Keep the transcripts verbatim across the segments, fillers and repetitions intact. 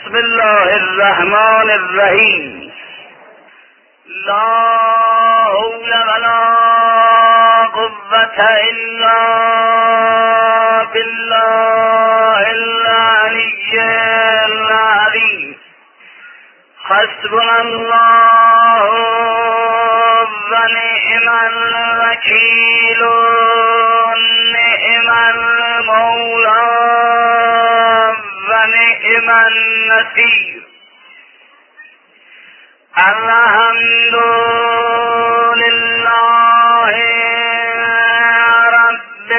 بسم الله الرحمن الرحیم. لا حول ولا قوة الا بالله العلی العظیم. حسبنا الله و نعم الوکیل نعم المولا و نعم النصیر. الحمد لله رب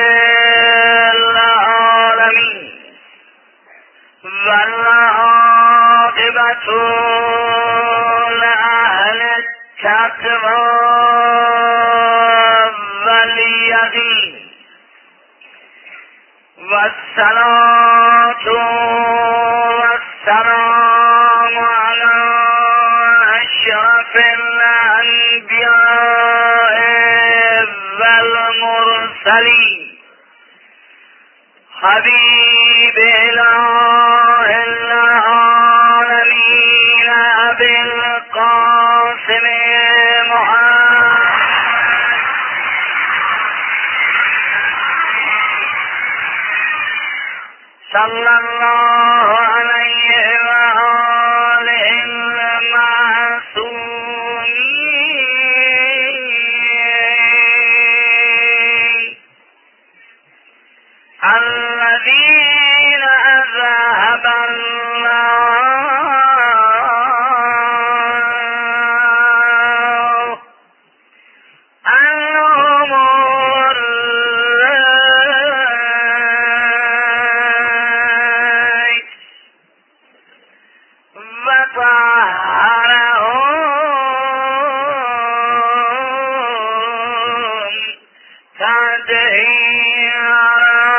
العالمین و العاقبة لأهل التقوى والیقین و الصلاة والسلام علی اشرف الانبیاء والمرسلین حبیب اله العالمین ابی القاسم محمد صلی الله علیه و آله المعصومین الذین اذهب الله عنهم الرجس وطهرهم تطهیرا.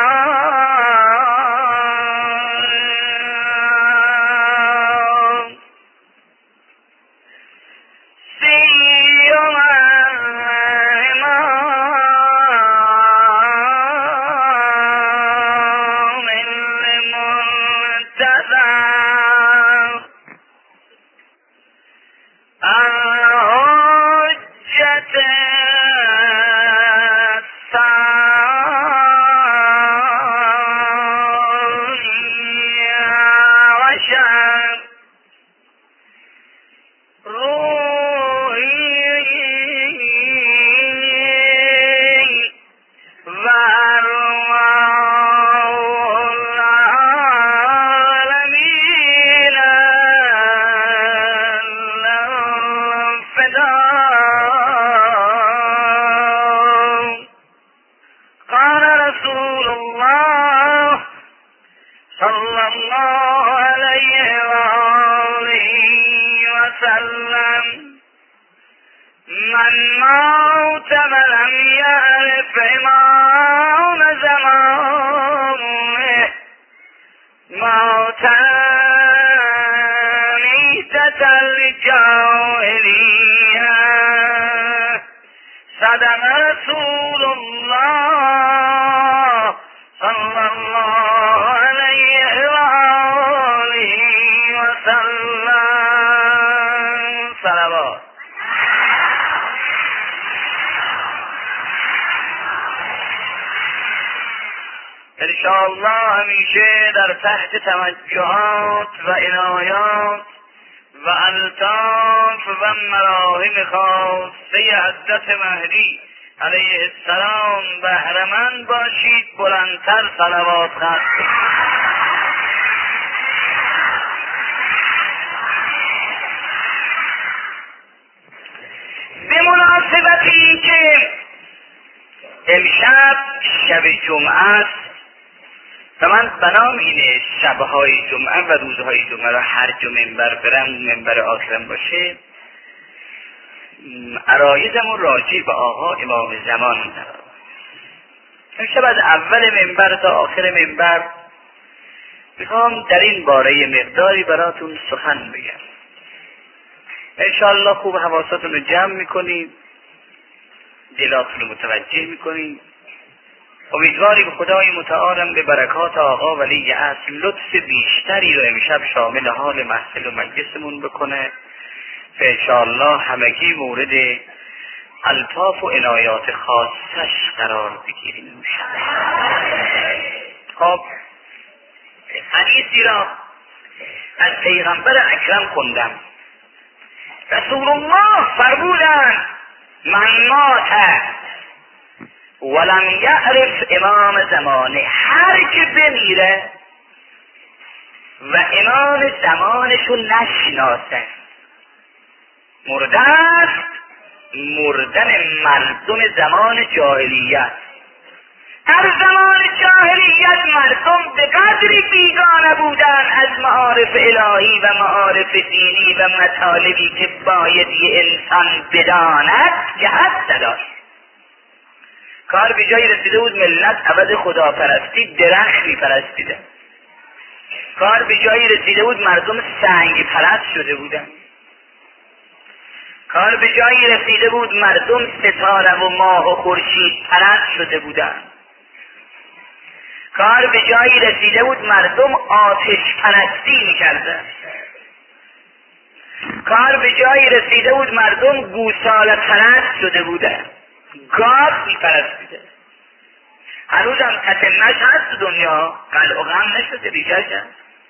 من موت ولم يعرف امام زمانه موتا میتة الجاهلیه صدق رسول الله صلی الله علیه و آله و سلم. صلوات. انشاءالله همیشه در تحت توجهات و عنایات و الطاف و مراهم خاصه حضرت مهدی علیه السلام بهره‌مند باشید. بلندتر صلوات خواند. به مناسبت اینکه امشب شب جمعه است و من بنام اینه شبهای جمعه و روزهای جمعه را هر جا منبر برم منبر آخرم باشه، عرایضمون راجع به آقا امام زمان دارم. امشب از اول منبر تا آخر منبر میخوام در این باره مقداری براتون سخن بگم. انشاءالله خوب حواساتون رو جمع میکنید، دلاتون رو متوجه میکنید امیدواری به خدای متعالم به برکات آقا ولی اصل لطف بیشتری رو امشب شامل حال محفل و مجلسمون بکنه که انشاءالله همگی مورد الطاف و عنایات خاصش قرار بگیریم. خب حدیثی را از پیغمبر اکرم خوندم. رسول الله فرمودند من مات ولم یعرف امام زمانه، هر که بمیره و امام زمانشو نشناسه مرده است، مردن مردم زمان جاهلیت. در زمان جاهلیت مردم به قدری بیگانه بودن از معارف الهی و معارف دینی و مطالبی که باید یه انسان بداند که حد نداشت. کار به جایی رسیده بود ملت عوض خداپرستی درخت میپرستیدن. کار به جایی رسیده بود مردم سنگ پرست شده بودن. کار به جایی رسیده بود مردم ستاره و ماه و خورشید پرست شده بودن. کار به جایی رسیده بود مردم آتش پرستی میکردن. کار به جایی رسیده بود مردم گوساله پرست شده بودن، گاو میپرستیده. هنوز هم تتمش هست دنیا، قلع و غم نشده بیشتر.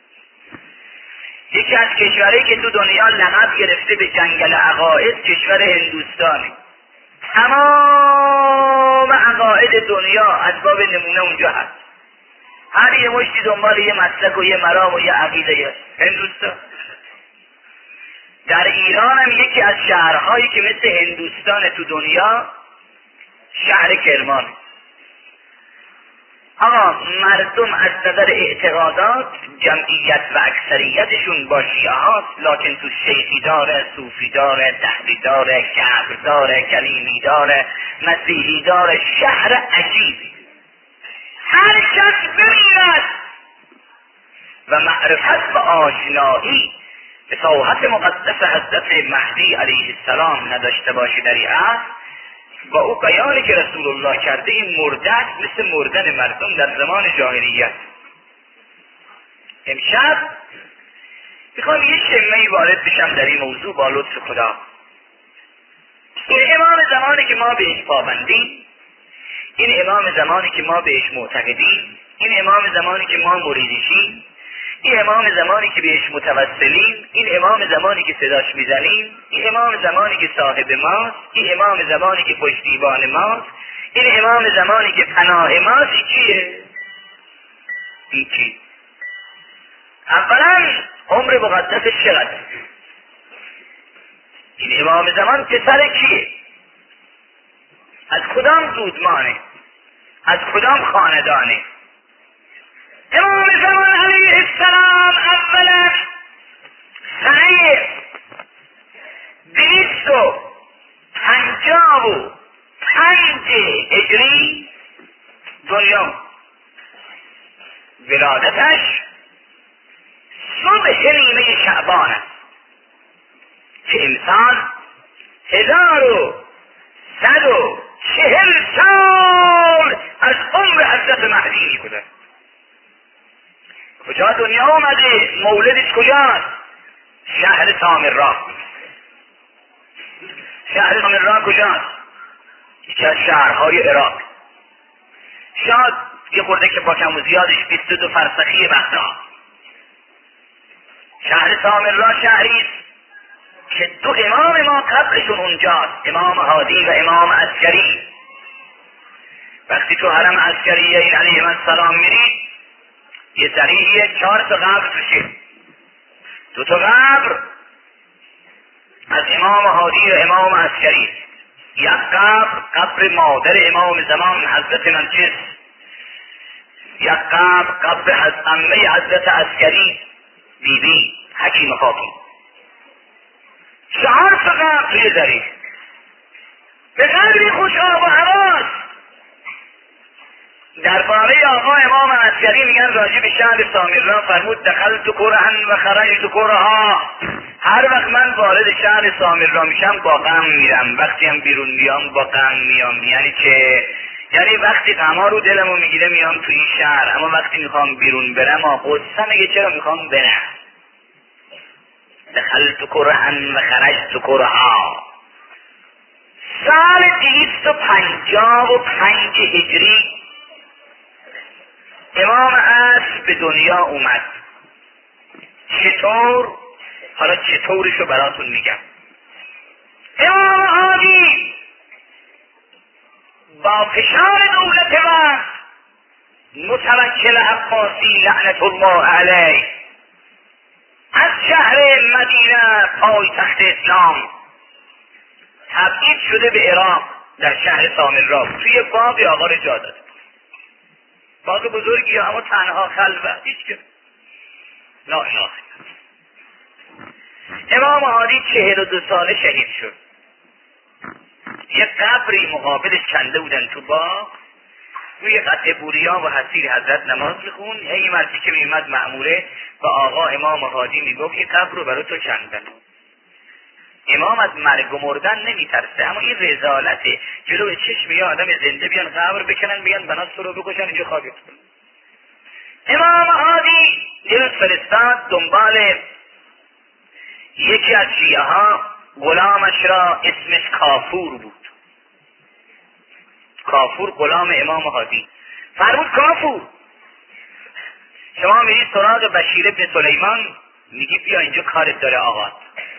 یکی از کشورهایی که تو دنیا لقب گرفته به جنگل عقاید کشور هندوستانی. تمام عقاید دنیا اسباب نمونه اونجا هست. هر یه مشتی دنبال یه مسلک و یه مرام و یه عقیده هندوستان. در ایران هم یکی از شهرهایی که مثل هندوستان تو دنیا شهر کرمان. آقا مردم از نظر اعتقادات جمعیت و اکثریتشون با شیعه هاست، لکن تو شیخی داره، صوفی داره، دهری داره، کبر داره، کلیمی داره، مسیحی داره. شهر عجیبی. هر کس بمیرد و معرفت و آشنایی به ساحت مقدس حضرت مهدی علیه السلام نداشته باشه در این عصر، با او بیانی که رسول الله کرده این مرده مثل مردن مردم در زمان جاهلیت. امشب میخوام یه شمه‌ای وارد بشم در این موضوع با لطف خدا. این امام زمانی که ما بهش پابندیم، این امام زمانی که ما بهش معتقدیم، این امام زمانی که ما مریدشیم، این امام زمانی که بهش متوسلیم، این امام زمانی که صداش میزنیم، این امام زمانی که صاحب ماست، این امام زمانی که پشتیبان ماست، این امام زمانی که پناه ماست. این کیه؟ این کی؟ اولا عمر مقدسش چقدر؟ این امام زمان پسر کیه؟ از کدام دودمانه؟ از کدام خاندانه؟ امام زمان علیه السلام اولا سنه دویست و پنجاه و پنج هجری دنیا، ولادتش صبح نیمه شعبان است که امسال هزار و صد و چهل سال از عمر حضرت مهدی می‌گذرد. کجا دنیا اومده؟ مولدش کجاست؟ شهر سامرا. شهر سامرا کجاست؟ یکی از شهرهای عراق. شاید یه خورده که با کم و زیادش بیست و دو فرسخی بغداد. شهر سامرا شهریست که دو امام ما قبلشون اونجاست، امام هادی و امام عسکری. وقتی تو حرم عسکریه علیهم السلام میری، یه ذریعه چهار تا قبر توشه. دو تا قبر از امام هادی و امام عسکری. یک قبر قبر مادر امام زمان حضرت نرجس. یک قبر قبر از عمه حضرت عسکری بی بی حکیم خاتون. چهار تا قبر توی ذریعه. به قدری خوشآب و هواس. درباره آقا امام عسکری میگن راجع به شهر سامرا فرمود دخلت کرهن و خرجت کرها. هر وقت من وارد شهر سامرا میشم با غم میرم، وقتی هم بیرون میام با غم میام. یعنی که یعنی وقتی غما رو دلمو میگیره میام تو این شهر، اما وقتی میخوام بیرون برم آقوستم میگه چرا میخوام برم. دخلت کرهن و خرجت کرها. سال دویست و پنجاه و پنج هجری امام عصر به دنیا اومد. چطور؟ حالا چطورشو براتون میگم. امام هادی با فشار دولت وقت متوکل عباسی لعنت الله علیه از شهر مدینه پایتخت اسلام تبعید شده به عراق، در شهر سامراء توی باغ آقا را جا داد. باغ بزرگی اما تنها خلوت، هیچ که لا اله. امام هادی چهل و دو ساله شهید شد. یه قبری مقابلش کنده بودن تو باغ، روی قطع بوریا و حسیر حضرت نماز میخون. هی مردی که میمد مأموره و آقا امام هادی میگفت این قبر رو برای تو کندن. امام از مرگ و مردن نمیترسه، اما این رذالته. جلوی چشم یه آدم زنده بیان قبر بکنن، بیان بنات رو بکشن، اینجا خوابید. امام هادی یه روز فرستاد دنبال یکی از شیعه ها، غلامش را اسمش کافور بود. کافور غلام امام هادی. فرمود کافور شما میری سراغ بشیر بن سلیمان، میگی بیا اینجا کارت داره آقا.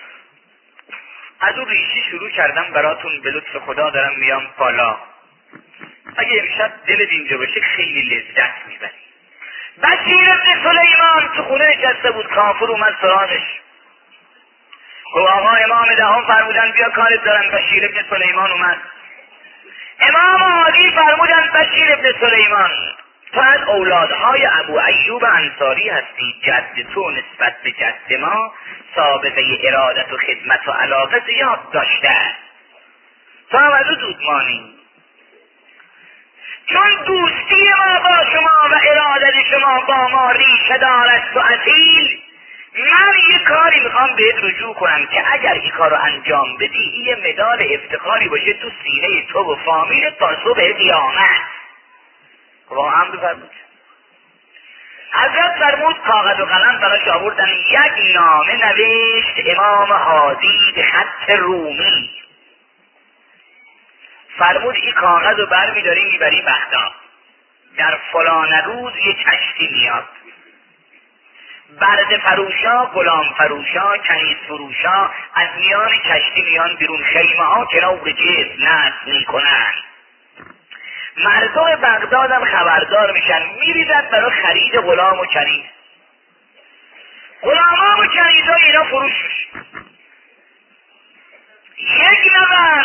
از اون ریشی شروع کردم براتون، به لطف خدا دارم میام بالا. اگه امشب دلت اینجا بشه خیلی لذت میبری. بشیر بن سلیمان تو خونه نشسته بود، کافور اومد سراغش. گفت آقا امام دهم فرمودن بیا کارت دارن. بشیر بن سلیمان اومد. امام هادی فرمودن بشیر بن سلیمان تو از اولادهای ابو ایوب انصاری هستی، جد تو نسبت به جد ما سابقه ارادت و خدمت و علاقه زیاد داشته، تو هم از او دودمانی. چون دوستی ما با شما و ارادت شما با ما ریشه دارد و اصیل، من یه کاری میخوام بهت رجوع کنم که اگر این کار رو انجام بدی یه مدال افتخاری باشه تو سینه تو و فامیلت تا صبح قیامت. واقعا بفرمود. حضرت فرمود کاغذ و قلم براش آوردن، یک نامه نوشت امام هادی به خط رومی. فرمود این کاغذ رو برمیداری میبری بغداد، در فلان روز یه کشتی میاد، برده فروشا، غلام فروشا، کنیز فروشا از میان کشتی میان بیرون، خیمه ها کنار جسم نصب میکنن. مردم بغداد هم خبردار میشن، میریزن برای خرید غلام و کنیز. غلامان و کنیز ها اینا فروش میشه. یک نفر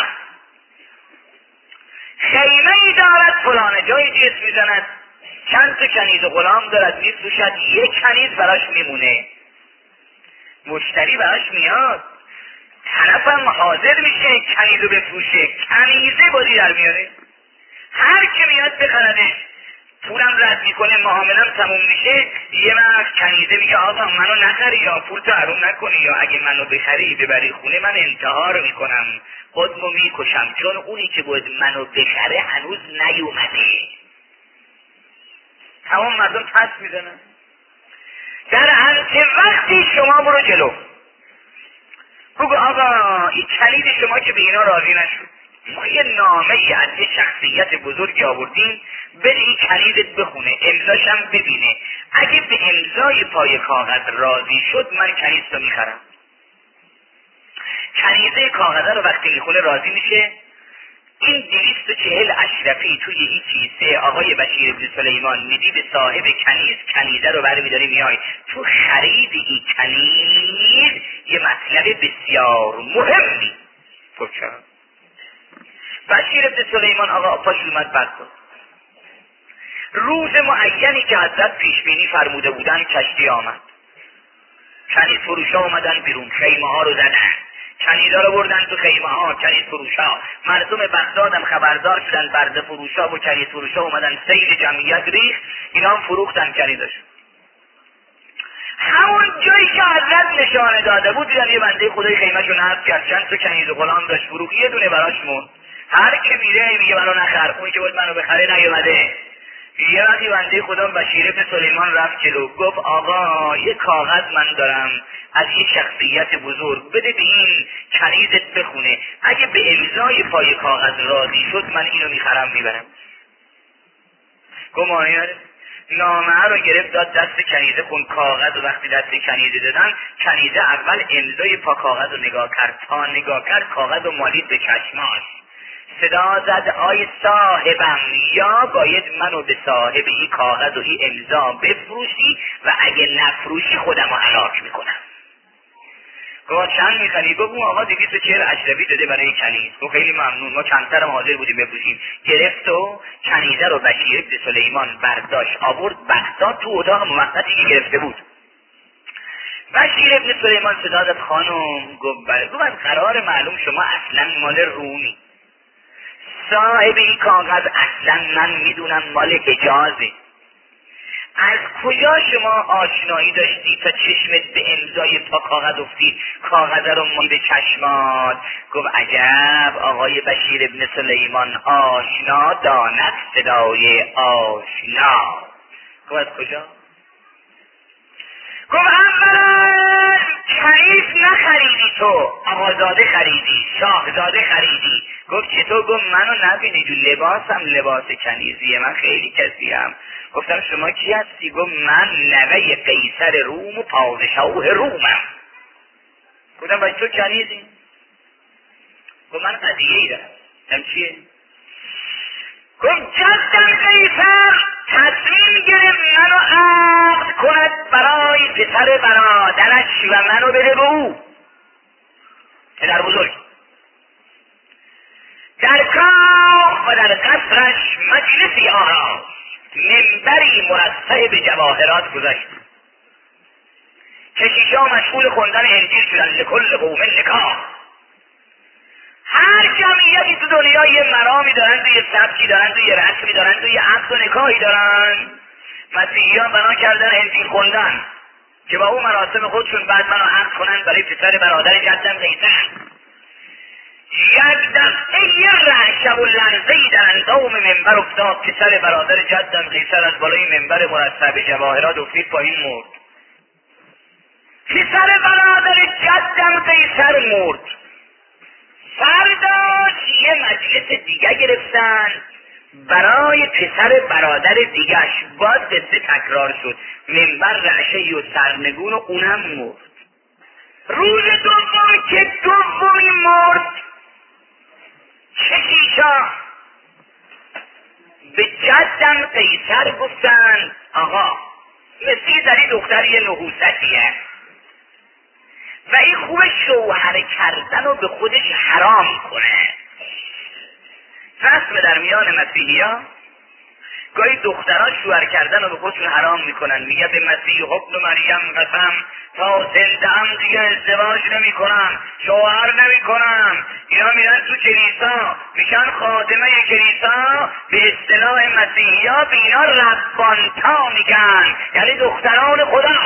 خیمه ای دارد فلان جای جسم میزند، چند تا کنیز و غلام دارد میفروشد، یک کنیز براش میمونه. مشتری براش میاد، طرفم حاضر میشه کنیز رو بفروشه، کنیزه بازی در میاره. هر که میاد بخردش، پولم رد میکنه، معاملم تموم میشه، یه وقت کنیزه میگه آقا منو نخری یا پول تو حروم نکنی، یا اگه منو بخری ببری خونه من انتحار میکنم، خودمو میکشم، چون اونی که بود منو بخره هنوز نیومده. تمام مردم پس میزنن. در همچه وقتی شما برو جلو بگو آقا این کلید شما که به اینا راضی نشد، ما یه نامه ای از یه شخصیت بزرگی آوردیم، بده این کلیدت بخونه، امضاشم ببینه، اگه به امضای پای کاغذ راضی شد من کنیز رو میخرم. کنیزه کاغذه رو وقتی میخونه راضی میشه، این دویست و چهل اشرفی توی این کیسه آقای بشیر بن سلیمان میدی به صاحب کنیز، کنیزه رو برمی داری میای. تو خرید این کنیز یه مطلب بسیار مهمی پرچه. بشیر بن سلیمان آقا پاش اومد بد بود. روز معینی که حضرت پیش بینی فرموده بودن کشتی آمد، کنیز فروشا اومدن بیرون، خیمه ها رو زدن، کنیزا رو بردن تو خیمه ها، کنیز فروشا. مردم بغداد هم خبردار شدن، برده فروشا و کنیز فروشا اومدن، سیل جمعیت ریخت، اینا هم فروختن کنیزاشون. همون جایی که حضرت نشانه داده بود دیدن یه بنده خدای خیمه‌شو نصب کرد، چند تا کنیز و غلام داشت فروخت، یه دونه براش موند. هر که میره میگه منو نخر، اون که بود منو بخره نیومده. یه وقتی بنده خدا بشیر بن سلیمان رفت جلو، گفت آقا یه کاغذ من دارم از یه شخصیت بزرگ، بده به این کنیزت بخونه، اگه به امضای پای کاغذ راضی شد من اینو میخرم میبرم. گفت مانیاره. نامه رو گرفت داد دست کنیزه، خون کاغذ و وقتی دست کنیزه دادن، کنیزه اول امضای پا کاغذ رو نگاه کرد، تا نگاه کرد کاغذ رو مالید به چشماش، صدا زد آی صاحبم، یا باید منو به صاحب این کاغذ و این امضا بفروشی و اگه نفروشی خودم رو هلاک میکنم. گفت چند میخری؟ گفت اون آقا دویست و چهل اشرفی داده برای کنیز. گفت خیلی ممنون، ما کمترم حاضر بودیم بفروشیم. گرفت و کنیزه رو بشیر بن سلیمان برداشت آورد بغداد تو اتاق موقتی که گرفته بود. بشیر بن سلیمان صدا زد خانم. گفت بله. گفت از قرار معلوم شما اصلا مال رومی، صاحب این کاغذ اصلا من میدونم مال حجازه، از کجا شما آشنایی داشتی تا چشمت به امضای پا کاغذ افتید کاغذ رو مالی به چشمات؟ گفت عجب آقای بشیر بن سلیمان، آشنا داند صدای آشنا. گفت از کجا؟ گفت اولا کنیز نخریدی تو، آقازاده خریدی، شاهزاده خریدی. گفت چطور؟ گفت منو نبینی جو لباسم لباس کنیزیه، من خیلی کسیم. گفتم شما کی هستی؟ گفت من نوه قیصر روم و پادشاه رومم. گفتم باید تو کنیزی؟ گفت من قضیه ای دارم. گفتم چیه؟ گفت جدم قیصر تصمیم گرفت منو عقد کند برای پسر برادرش و منو بده به او، پدر بزرگ. در کاخ و در قصرش مجلسی آراست، منبری مرصع به جواهرات گذاشت، کشیشا مشغول خوندن انجیل شدن، لکل قوم نکاح. هر جمعیتی تو دنیا یه مرامی دارن، یه سبکی دارن، یه رسمی دارن، یه عقد و نکاحی دارن. مسیحیان بنا کردن انجیل خوندن که با اون مراسم خودشون بعد منو عقد کنن برای پسر برادر جدم قیصر. یک دفعه یه رعشه و لرزه‌ای در اندام منبر افتاد، پسر برادر جدم قیصر از بالای منبر مرصع به جواهرات افتید پایین مرد. پسر برادر جدم قیصر مرد. فرداش یه مجلس دیگه گرفتن برای پسر برادر دیگهش، باز قصه تکرار شد، منبر رعشه‌ای و سرنگون و اونم مرد. روز دوم که دومی مرد، کشیشا به جدم قیصر گفتن آقا مثل زنی دختر یه نحوستیه و این خوب شوهر کردن رو به خودش حرام کنه. رسم در میان مسیحی ها گاهی دخترها شوهر کردن رو به خودشون حرام میکنن، میگه به مسیح ابن مریم قسم تا زنده هم دیگه ازدواج نمی کنم، شوهر نمی کنم. اینا میرن تو کلیسا میشن خادمه کلیسا، به اصطلاح مسیحی ها به اینا ربانتا میگن، یعنی دختران خدا.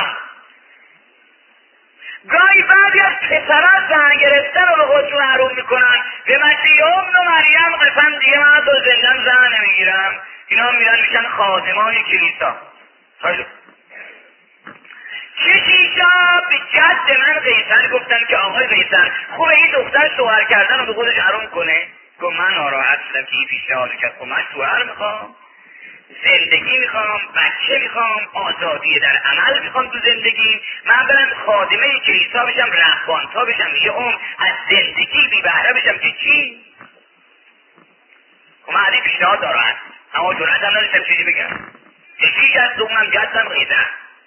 گاهی بعضی از پسرها زن گرفتن رو به خودشون حروم میکنن، به مسیح ابن مریم قسم دیگه من تا زندم زن نمیگیرم. اینا میرن میشن خادمان کلیسا. کشیشا به جد من قیصر گفتن که آقای قیصر خوبه این دختر شوهر کردن رو به خودش حروم کنه؟ گفت من ناراحت شدم که این پیشنهاد کرد. خب من شوهر میخوام، زندگی میخوام، بچه میخوام، آزادی در عمل میخوام تو زندگی، من برم خادمه کلیسا بشم، رهبانتا بشم، یه عمر از زندگی بی بهره بشم که چی؟ خب من از این پیشنهاد ناراحت، اما جرأت هم نداشتم چیزی بگم. یکی از دومم جدم قیصر.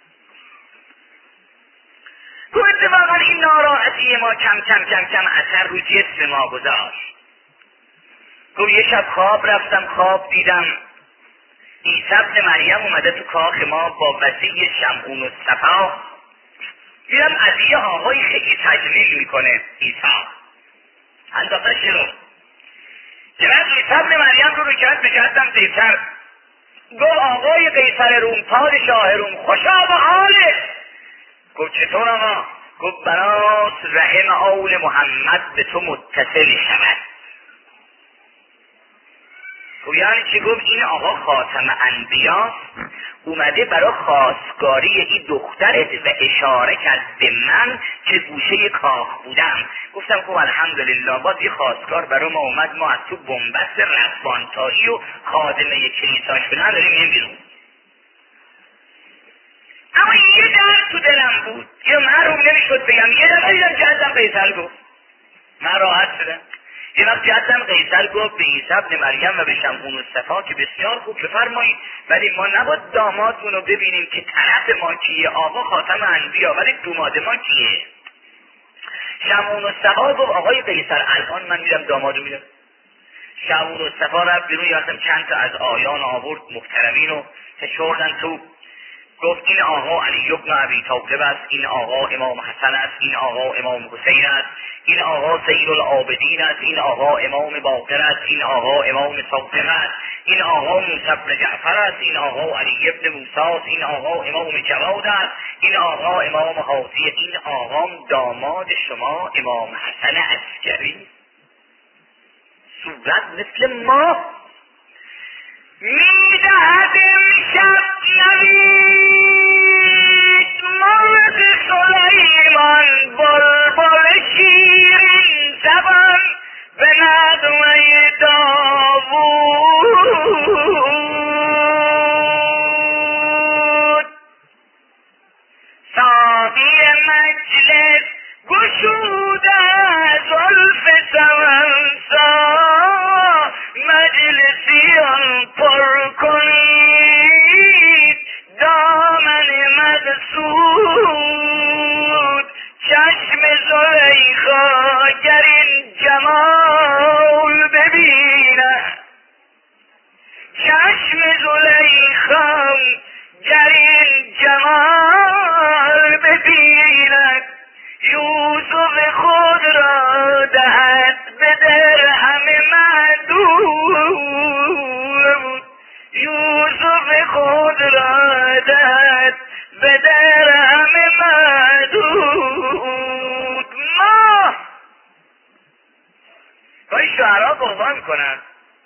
تو اتفاقا این ناراحتی ما کم کم کم کم اثر رو جسم ما گذاشت. تو یه شب خواب رفتم، خواب دیدم عیسی ابن مریم اومده تو کاخ ما با وسیع شمعون و صفا. دیدم از یه آقای خیلی تجلیل میکنه عیسی، انداختش رو که من عیسی ابن مریم رو رو کرد به جدم قیصر. گفت آقای قیصر روم، پادشاه روم، خوشا به حاله. گفت چطور آقا؟ گفت براس رحم آل محمد به تو متصل شود. یعنی چی؟ گفت این آقا خاتم انبیاست، اومده برای خواستگاری این دخترت و اشاره کرد به من که گوشه کاخ بودم. گفتم خب الحمدلله، باز یه خواستگار برای ما اومد، ما از تو بنبست رسوانتایی و خادمه کلیسا شدن داریم میریم بیرون. اما یه درد تو دلم بود، یه محروم نمیشد بگم، یه دفعه دیدم جدم قیصر گفت، من راحت شدم. یه وقت جدم قیصر گفت به عیسی ابن مریم و به شمعون الصفا که بسیار خوب بفرمایید، ولی ما نباید دامادمون رو ببینیم که طرف ما کیه، آقا خاتم انبیا، ولی دوماد ما کیه؟ شمعون الصفا گفت آقای قیصر الان من میرم دامادو میرم. شمعون الصفا رفت بیرون، یادم چند تا از آیان آورد محترمین رو فشردن تو، گفت این آقا علی بن ابی طالب است، این آقا امام حسن است، این آقا امام حسین است، این آقا سید العابدین است، این آقا امام باقر است، این آقا امام صادق است، این آقا موسی بن جعفر است، این آقا علی بن موسی است، این آقا امام جواد است، این آقا امام حاضی، این آقا داماد شما امام حسن عسکری، صورت مثل ما میدهد امشب نوید مرد سلیمان بلبل شیرین زبان به نغمه داوود. ساقی مجلس گشوده زلف سمنسا، مجلسیان پر کنید دامن مقصود. چشم زلیخا گر این جمال ببیند، چشم زلیخا گر این جمال ببیند، یوسف خود را دهد به درهم معدود، یوسف خود را دهد به درهم معدود. ما باید شعرها قربان کنن.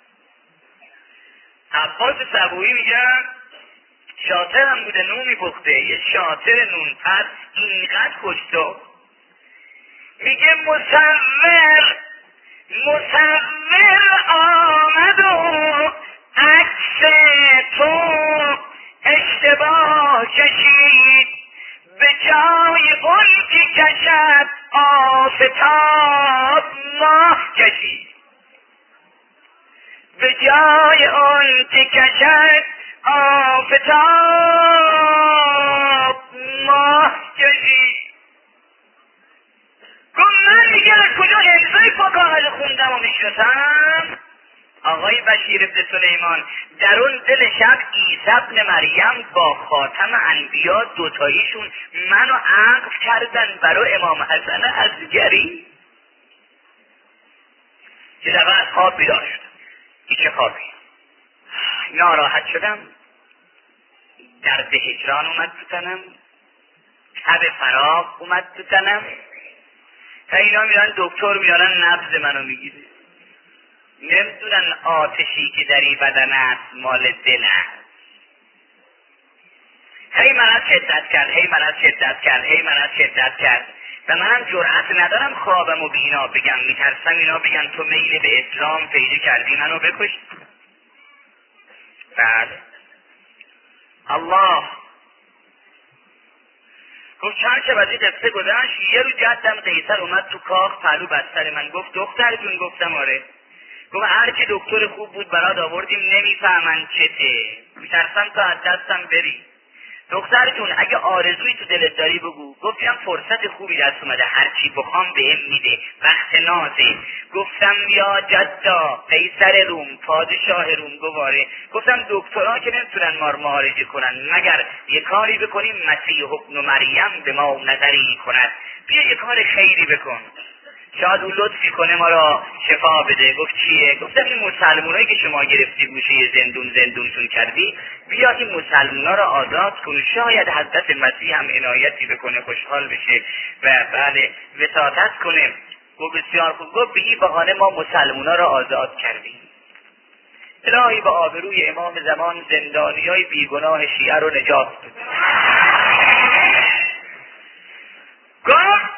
عباس صبوحی میگن شاطر هم بوده نونی پخته، یه شاطر نون پس اینقدر کشتا، میگه مصور مصور آمد و عکس تو اشتباه کشید، به جای اون که کشد آفتاب ماه کشید، به جای اون که کشد آفتاب ماه کشید. گفت من دیگه از کجا امضای فکاهت خوندم و میشناسم؟ آقای بشیر ابن سلیمان در اون دل شب عیسی ابن مریم با خاتم انبیا دوتاییشون منو عقد کردن برای امام حسن عسکری. یه دفعه از خواب بیدار شدم. این چه خوابی؟ ناراحت شدم، درد هجران اومد تو تنم، تب فراق اومد تو تنم. تا اینا میرن دکتر میارن نبض منو میگیره، نمیدونن آتشی که در این بدن است مال دل است. هی من از شدت کرد، هی من از شدت کرد، هی من از شدت کرد و منم جرأت ندارم خوابم و بینا بگم، میترسم اینا بگن تو میل به اسلام پیدا کردی منو بکش. بله الله گفت چند شب از این قصه گذشت. یه رو جدم قیصر اومد تو کاخ پهلو بستر من، گفت دختر جون. گفتم آره. گفت هر کی دکتر خوب بود برات آوردیم، نمیفهمن چته، میترسم تا از دستم بری. دختر جون اگه آرزویی تو دلت داری بگو. گفتم فرصت خوبی دست اومده، هر چی بخوام بهم میده، وقت نازه. گفتم یا جدا قیصر روم پادشاه روم گواره. گفتم دکترها که نمیتونن ما رو معالجه کنن، مگر یه کاری بکنیم مسیح ابن مریم به ما نظری کند، بیا یه کار خیری بکن، شاید او لطفی کنه ما را شفا بده. گفت چیه؟ گفتم این مسلمونایی که شما گرفتی گوشه زندون زندونشون کردی، بیا این مسلمونا را آزاد کن، شاید حضرت مسیح هم عنایتی بکنه، خوشحال بشه و بله وساطت کنه. گفت بسیار خوب. گفت به این بهانه ما مسلمونا را آزاد کردیم. الهی به آبروی امام زمان زندانیای بیگناه شیعه رو نجات بده. گفت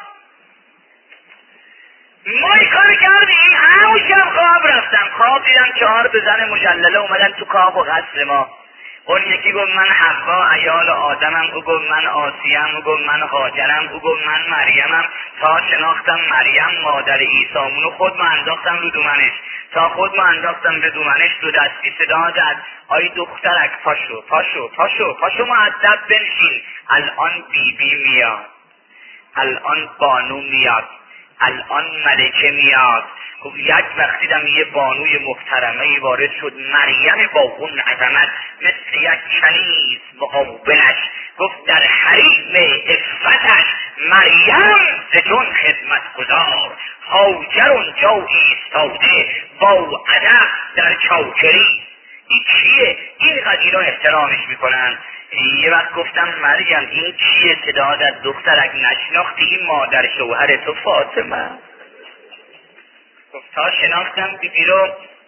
ما این کار کردیم، همون شب خواب رفتم، خواب دیدم چهار به زن مجلله اومدن تو کاخ و قصر ما. اون یکی گفت من حوا عیال آدمم، او گفت من آسیم، او گفت من هاجرم، او گفت من مریمم، تا شناختم مریم مادر عیسی، خود ما انداختم رو دومنش، تا خود ما انداختم به دومنش دو دستی صدا زد آی دخترک پاشو پاشو پاشو پاشو مؤدب بنشین، الان بی بی میاد، الان بانو میاد، الان ملکه میاد. گفت یک وقت دیدم یه بانوی محترمه وارد شد، مریم با اون عظمت مثل یک کنیز مقابلش، گفت در حریم عفتش مریم ز جون خدمت گزار، هاجر اونجا ایستاده با ادب در چاکری. این چیه؟ این قدینا احترامش میکنن. یه وقت گفتم مریم این چیه؟ صدا زد دخترک نشناختی این مادر شوهر تو فاطمه؟ گفت تا شناختم بیبی رو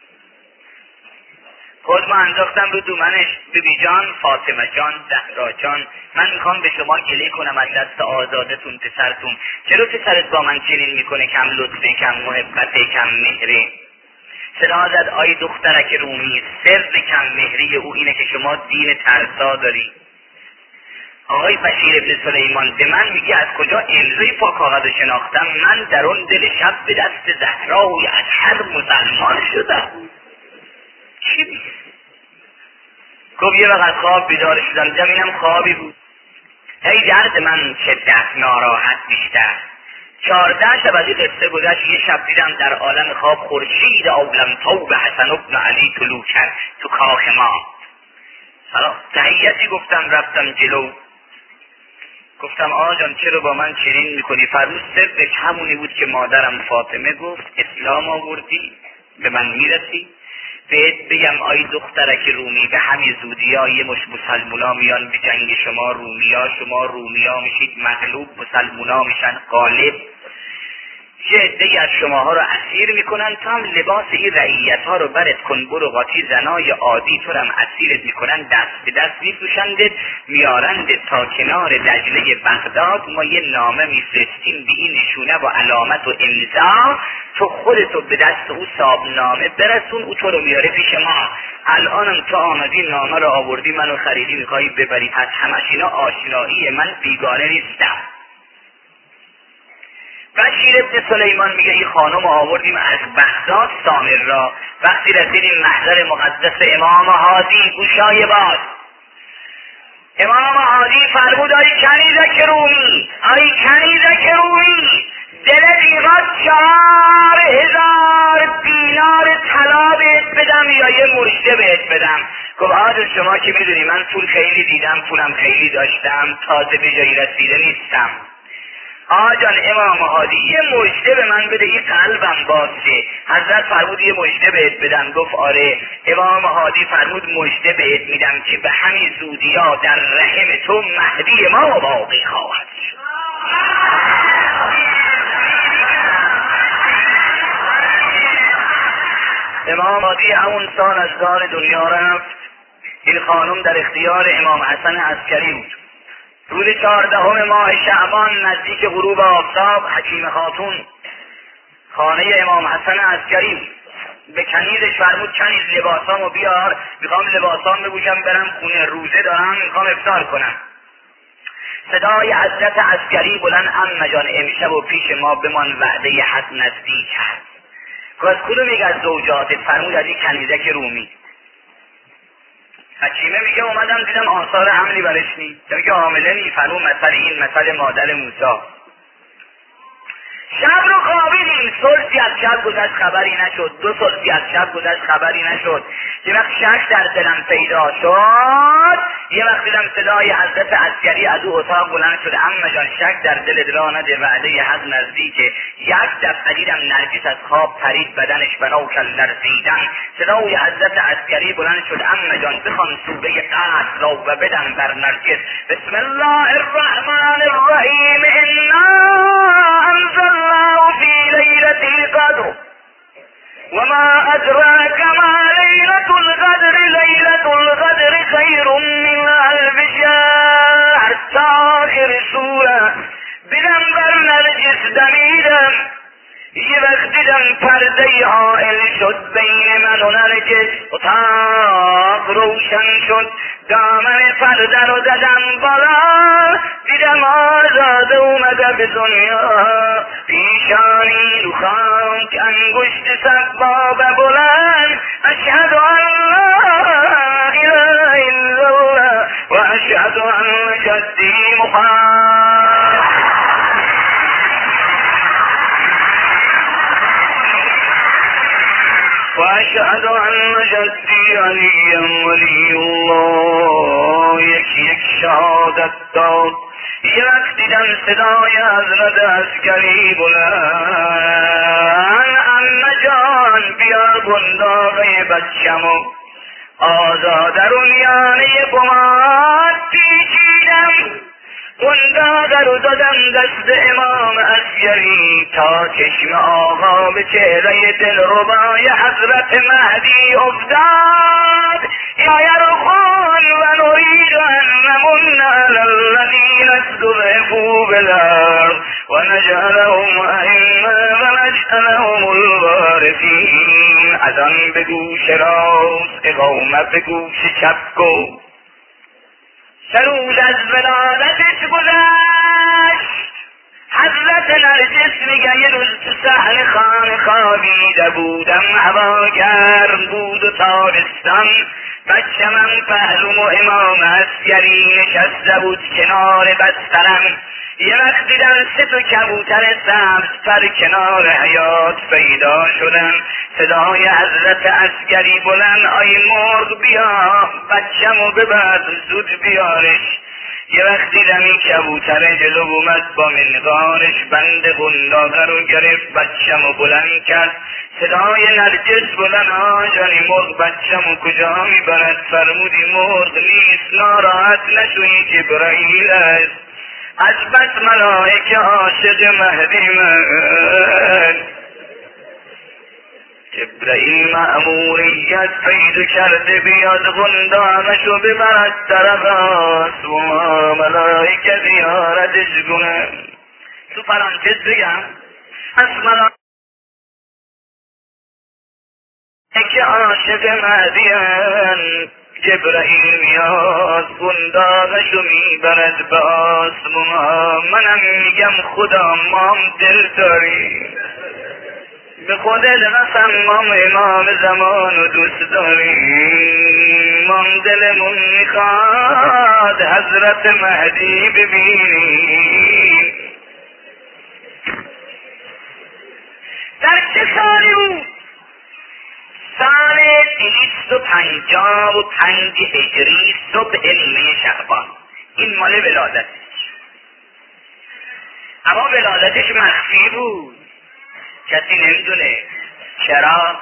خود ما انداختم رو دومنش، بیبی جان، فاطمه جان، زهرا جان، من میخوام به شما گله کنم از دست آزادتون پسرتون، چرا پسرت با من چنین میکنه؟ کم لطفه، کم محبته، کم مهره. صدا زد آی دخترک رومی، سر کم مهری او اینه که شما دین ترسا داری. آقای بشیر ابن سلیمان به من میگه از کجا امضای پاک کاغذ شناختم؟ من در اون دل شب به دست زهرای از هر مسلمان شدم. چی میگه؟ گفت یه وقت خواب بیدار شدم، دیدم اینم خوابی بود. ای درد من شدت، ناراحت بیشتر. چهارده شب از این قصه گذشت، یه شب دیدم در عالم خواب خورشید عالم تاب حسن ابن علی طلوع کرد تو کاخ ما. حالا تحیتی گفتم، رفتم جلو، گفتم آقا جان چرا با من چنین میکنی؟ فرمود سرش همونی بود که مادرم فاطمه گفت، اسلام آوردی به من میرسی. بهت بگم آی دخترک رومی، به همین زودی ها یه مش مسلمونا میان به جنگ شما رومیا، شما رومیا میشید مغلوب، مسلمونا میشن غالب. چه عده‌ای از شماها رو اسیر میکنن، تا هم لباس این رعیت ها رو برت کن، برو قاطی زنای عادی تو هم اسیرت میکنن، دست به دست میفروشندت، میارندت تا کنار دجله بغداد. ما یه نامه میفرستیم به این نشونه و علامت و امضا، تو خودتو به دست او صاحب نامه برسون، او تو رو میاره پیش ما. الانم تو آمدی نامه رو آوردی، منو خریدی میخوایی ببری، پس همش اینا آشنایی، من بیگانه نیستم. بشیر ابن سلیمان میگه این خانم آوردیم از بغداد سامر را، وقتی رسیدیم محضر مقدس امام هادی، گوشای باز. امام هادی فرمود آی کنیزک رومی، آی کنیزک رومی، دلت میخواد چهار هزار دینار طلا بهت بدم یا یه مژده بهت بدم؟ گفت آجا شما که میدونی من پول خیلی دیدم، پولم خیلی داشتم، تازه به جایی رسیده نیستم. آجان امام هادی یه مژده به من بده، این قلبم باشه. حضرت فرمود یه مژده بهت بدم؟ گفت آره. امام هادی فرمود مژده بهت میدم که به همین زودی ها در رحم تو مهدی ما باقی خواهد شد. امام هادی همون سال از دار دنیا رفت. این خانم در اختیار امام حسن عسکری بود. روز چهاردهم ماه شعبان نزدیک غروب آفتاب، حکیم خاتون خانه امام حسن عسکری بود. به کنیزش فرمود کنیز لباسامو بیار، میخوام لباسام بپوشم برم خونه، روزه دارم، میخوام افطار کنم. صدای حضرت عسکری بلند عمه جان امشب و پیش ما بمان، وعده حد نزدیک هست. که از کدوم یک از زوجاتت؟ فرمود از این کنیزک رومی. حکیمه میگه اومدم دیدم آثار حملی برش نی، میگه حامله نی. فرمود مثل این مثل مادر موسی. شب رو خوابیدیم، ثلثی از شب گذشت خبری نشد، دو ثلثی از شب گذشت خبری نشد. یه وقت شک در دلم پیدا شد، یه وقت دیدم صدای حضرت عسکری از او اتاق بلند شد، عمه جان شک در دل را نده، وعده حق نزدیکه. یک دفعه دیدم نرگس از خواب پرید، بدنش بنا کرد لرزیدن. صدای حضرت عسکری بلند شد، عمه جان بخوان سوره قدر را و بدن بر نرگس. بسم الله الرحمن الرحیم، انا انزلنا في ليلة القدر وما أدراك ما ليلة یه وقت دیدم پرده حائل شد بین من و نرگس، اتاق روشن شد، دامن پرده رو زدم بالا، دیدم آزاده اومده به دنیا، پیشانی رو خاک، انگشت سبابه بلند، اشهد ان لا اله الا الله و اشهد ان جدی محمد. واشهد ان جدی علی ولی الله. یک یک شهادت داد. یه وقت دیدم صدای حضرت عسکری بلند، عمه جان بیار بنداغه بچمو، آزاده رو میانه بماد پیچیدم، بنداغه رو دادم دست امام عسکری، تا چشم آقا به چهره دلربای حضرت مهدی افتاد. یا یرخون و نرید ان نمن علی الذین استضعفوا بالارض و نجعلهم ائمة و نجعلهم الوارثین. اذان به گوش راست، اقامت به گوش چپ گفت. سه روز از ولادتش گذشت. حضرت نرجس میگه یه روز تو صحن خانه خوابیده بودم، هوا گرم بود و تابستان، بچه‌م پهلوم و امام عسکری نشسته بود کنار بسترم. یه وقت دیدم سه تا کبوتر سبز پر کنار حیاط پیدا شدن، صدای حضرت عسکری بلند، آی مرغ بیا بچه‌مو ببر زود بیارش. یه وقت دیدم این کبوتر جلو اومد با منقارش، بند بنداغه رو گرفت، بچه‌مو بلند کرد، صدای نرجس بلند، آجانی مرغ بچه‌مو کجا میبرد؟ فرمودی مرغ نیست، ناراحت نشوی جبرائیل است. از بس ملائکه عاشق مهدی من. جبرائیل مأموریت پیدا کرده بیاد غندانشو ببرد طرف آسمان، ملائکه زیارتش کنه. تو پرانتز بگم از ملائکه عاشق مهدی من، جبرائیل میاد گنداغشو میبرد به آسمان. منم میگم خدا مام دل داری، به خودت قسم مام امام زمان و دوست داری، مام دلمون میخواد حضرت مهدی ببینی. در چه سالی بود؟ سال دویست و پنجاه و پنج هجری، صبح نیمه شعبان. این مال ولادتش، اما ولادتش مخفی بود، کسی نمیدونه. چرا؟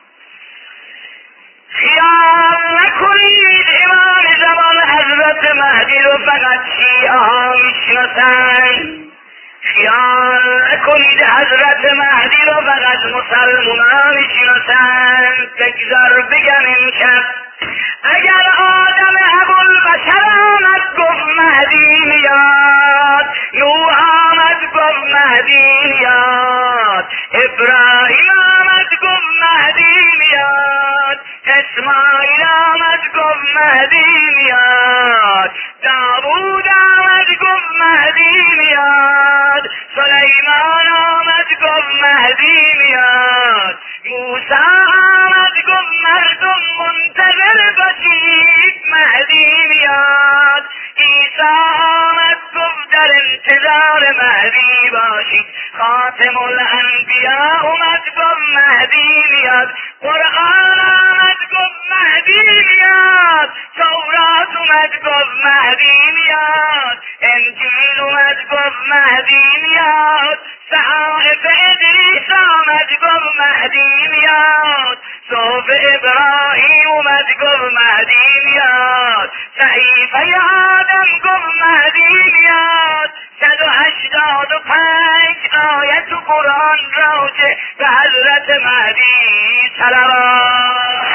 خیال نکنید امام زمان حضرت مهدی رو فقط شیعه ها میشناسن، خیال نکنید حضرت مهدی رو فقط مسلمان ها میشناسن. بگذار بگم امشب اگر آدم ابوالبشر آمد گفت مهدی میاد، نوح آمد گفت مهدی میاد، ابراهیم آمد گفت مهدی میاد، اسماعیل آمد گفت مهدی میاد، داوود آمد گفت مهدی میاد، سلیمان آمد گفت مهدی میاد، موسی آمد گفت مردم منتظر باشید مهدی میاد، عیسی آمد گفت در انتظار مهدی باشید، خاتم الانبیا اومد گفت مهدی میاد، قرآن آمد گفت مهدی میاد، تورات اومد گفت مهدی میاد، انجیل اومد گفت مهدی میاد، صحائف ادریس آمد گفت مهدی میاد، صحف ابراهیم اومد گفت مهدی میاد، صحیفه آدم گفت مهدی میاد. صد و هشتاد و پنج آیت قرآن راجع به حضرت مهدی صلوات.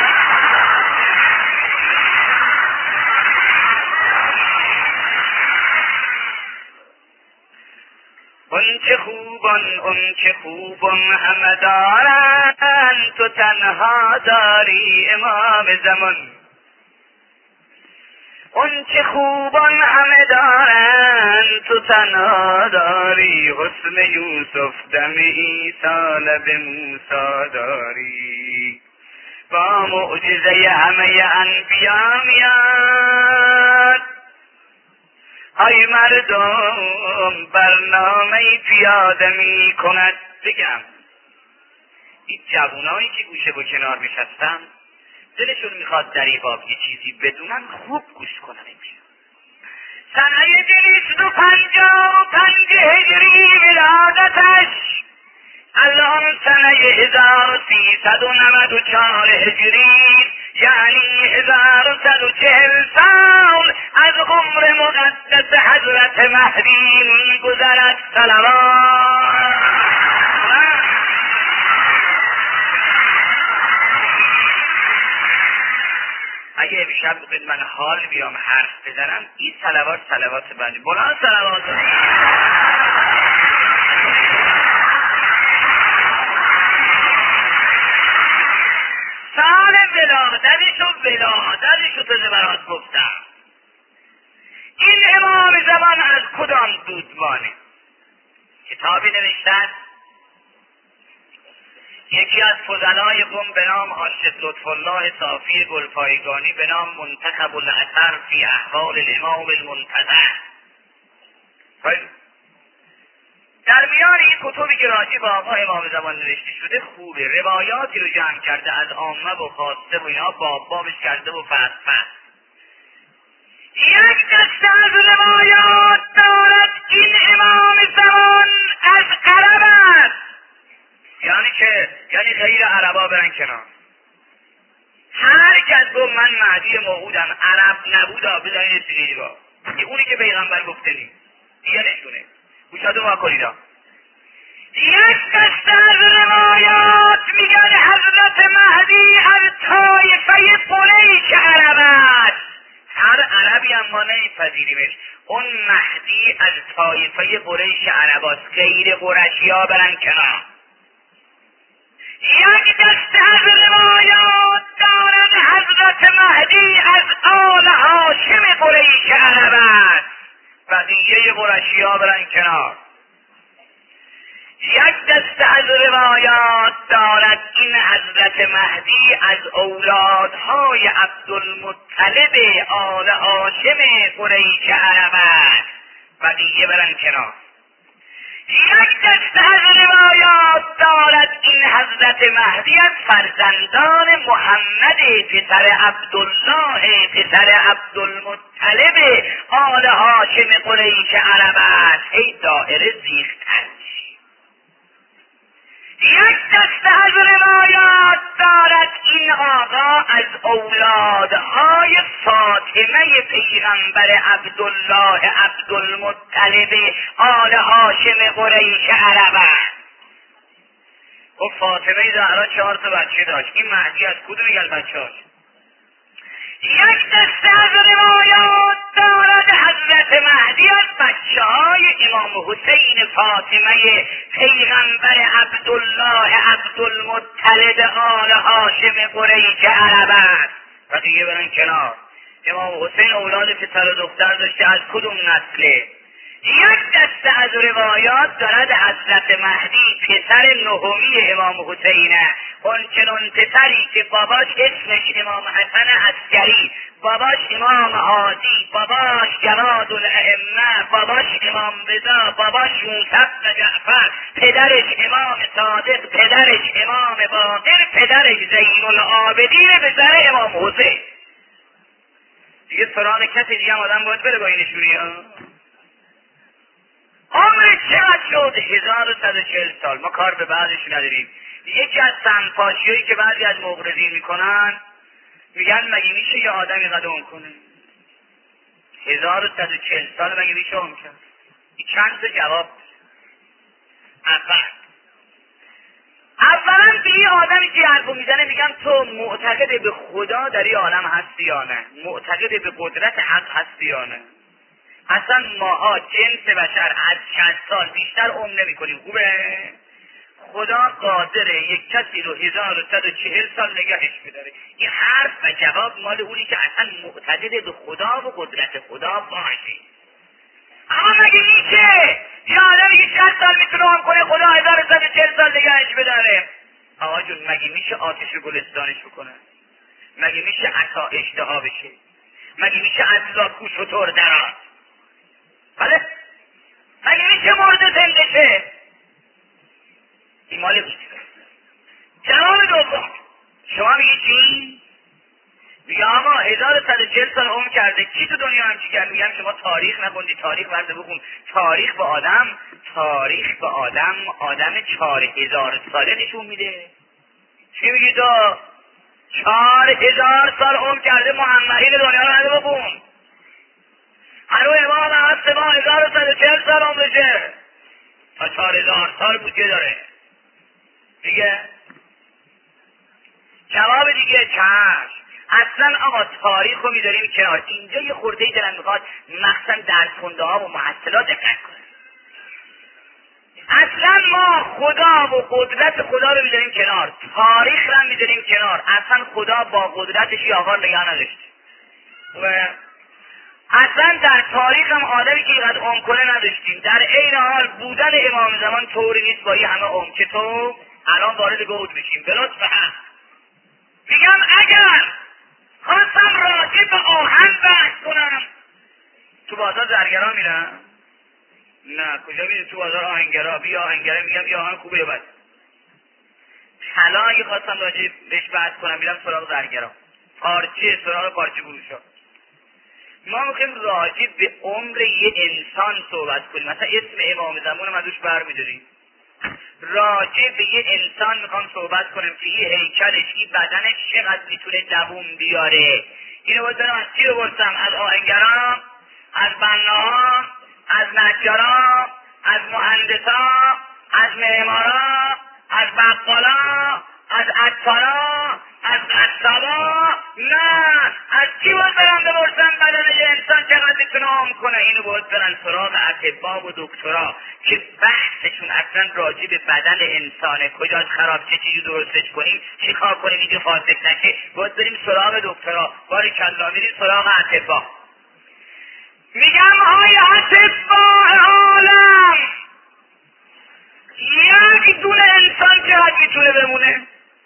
اون چه خوبان اون چه خوبان همه دارن، تو تنها داری امام زمان. اون چه خوبان همه دارن، تو تنها داری حسن یوسف دم عیسی لب موسی داری. با معجزه همه انبیا میاد، های مردم برنامه پیاده می کند. بگم این جوانایی که گوشه با کنار نشستن دلشون میخواد در این باب یه چیزی بدونن، خوب گوش کنن. امشب سنه دویست و پنجاه و پنج هجری ولادتش، الان سنه هزار و سیصد و نود و چهار هجری، یعنی هزار و صد و چهل سال از عمر مقدس حضرت مهدی میگذرد. صلوات. اگه امشب بخواید من حال بیام حرف بزنم، این صلوات صلوات بنده بلند صلوات. سال ولادتش و ولادتش رو تازه برات گفتم. این امام زمان از کدام دودمانه؟ کتابی نوشتن یکی از فضلای قم به نام حاج لطف الله صافی گلپایگانی به نام منتخب الاثر فی احوال الامام المنتظر. در میان این کتبی که راجع به آقا امام زمان نوشته شده خوبه، روایاتی رو جمع کرده از عامه و خاصه و اینا، باب بابش کرده و فصل فصل. یک دسته از روایات دارد این امام زمان از عرب است، یعنی که یعنی غیر عربا برن کنار. هر کس گفت من مهدی موعودم عرب نبودا بزنید سیگیری با اونی که پیغمبر گفته نیست دیگه نشونه گوشاتو ما کنیدا. یک دسته از روایات میگن حضرت مهدی از طایفه قریش عرب است. هر عربی هم ما نمیپذیریمش. اون مهدی از طایفه قریش عرب است، غیر قریشی ها برن کنار. یک دسته از روایات دارد حضرت مهدی از آل هاشم قریش عرب است، بقیه قریشی ها برن کنار. یک دسته از روایات دارد این حضرت مهدی از اولادهای عبدالمطلب آل هاشم قریش عرب است، بقیه برن کنار. یک دسته از روایات دارد این حضرت مهدی از فرزندان محمد پسر عبدالله پسر عبدالمطلب آل هاشم قریش عرب است. ای دائره زیختر. یک دسته از روایات دارد این آقا از اولادهای فاطمه پیغمبر عبدالله عبدالمطلب آل هاشم قریش عرب است. و فاطمه زهرا چهار تا بچه داشت. این مهدی از کدوم میگن بچه‌هاش؟ یک دسته از روایات دارد حضرت مهدی از بچه های امام حسین فاطمه پیغمبر عبدالله عبدالمطلب آل هاشم قریش عرب است. و دیگه برن کنار. امام حسین اولاد پسر و دختر داشته، از کدوم نسله؟ یک دسته از روایات دارد حضرت مهدی پسر نهمی امام حسینه، اون چنون پسری که باباش اسمش امام حسن عسکری، باباش امام حاجی، باباش جواد الائمه، باباش امام رضا، باباش موسی بن جعفر، پدرش امام صادق، پدرش امام باقر، پدرش زین العابدین پسر امام حسین. دیگه سراغ کسی دیگه هم آدم باید بره با این نشونی ها. عمر چقدر شد؟ هزار و صد و چهل سال. ما کار به بعدش نداریم. یکی از سنپاشیایی که بعضی از مغرضین میکنن میگن مگه میشه یه آدمی قدم کنه؟ هزار و صد و چهل سال مگه میشه هم کرد؟ این چند تا جواب. اول اولا به این آدمی که حرفو میزنه میگن تو معتقد به خدا در این عالم هستی یا نه؟ معتقد به قدرت حق هستی یا نه؟ اصلا ماها جنس بشر از شصت سال بیشتر عمر نمی کنیم. خوبه؟ خدا قادره یک کسی رو هزار و صد و چهل سال نگهش بداره. این حرف و جواب مال اونی که اصلا معتقد به خدا و قدرت خدا باشه. اما مگه میشه یه آدمی که شصت سال میتونه عمر کنه خدا هزار و صد و چهل سال نگهش بداره؟ آقا جون مگه میشه آتش گلستانش بکنه؟ مگه میشه عصا اشتها بشه؟ مگه میشه از لاکو شطور درات؟ بله؟ مگه میشه مرده زنده شه؟ این مال میشه. جواب دوم شما میگی چی؟ میگه آقا هزار و صد و چهل سال عمر کرده، کی تو دنیا هم چی کرد؟ میگم شما تاریخ نخوندی، تاریخ ورده بخون. تاریخ به آدم تاریخ به آدم آدم چهار هزار ساله نشون میده. چی میگی تو؟ چهار هزار سال عمر کرده محمد، این دنیا رو ورده بخون. هنو امام هست ما هزار و صد و چهل سال عمرشه، تا چهار هزار سال بود که داره دیگه. جواب دیگه چشم. اصلا آقا تاریخ رو میذاریم کنار. اینجا یه خورده ای دلم میخواد مخصوصا درس خونده ها و محصلات دقت کنه. اصلا ما خدا و قدرت خدا رو میذاریم کنار، تاریخ رو میذاریم کنار. اصلا خدا با قدرتش یه آقا نگاه نداشت. اصلا در تاریخ هم آدمی که اینقدر عمر کنه نداشتیم. در عین حال بودن امام زمان طوری نیست با این همه عمر که تو الان وارد گود بشیم. بلوت فهم میگم اگر خواستم راجع به آهن بحث کنم، تو بازار زرگران میرن؟ نه. کجا میره؟ تو بازار آهنگرا. بیا آهنگره میگم بیا آهن خوبه بد. حالا اگه خواستم راجع بهش بحث کنم میرم سراغ زرگران، پارچه سراغ پارچه فروشا. ما میخوایم راجع به عمر یه انسان صحبت کنیم. مثلا اسم امام زمان ما دوش برمیداریم. راجع به یه انسان میخوام صحبت کنم که یه هیکلش، این بدنش چقدر میتونه دووم بیاره. اینو باید برم از چی رو برسم؟ از آهنگران، از بناها، از نجارا، از مهندسا، از معمارا، از بقالا، از عطارا، از قصابا. نه، از کی باید برم بپرسم بدن یه انسان چقدر میتونه عمر کنه؟ اینو باید برن سراغ اطباء و دکترا که بحثشون اصلا راجع به بدن انسانه. کجاش خراب چه چیزی درستش کنیم، چی کار کنیم اینجا فاسد نشه. باید بریم سراغ دکترا، باریکلا میریم سراغ اطباء. میگم های اطباء عالم، یک دونه انسان چقدر میتونه بمونه؟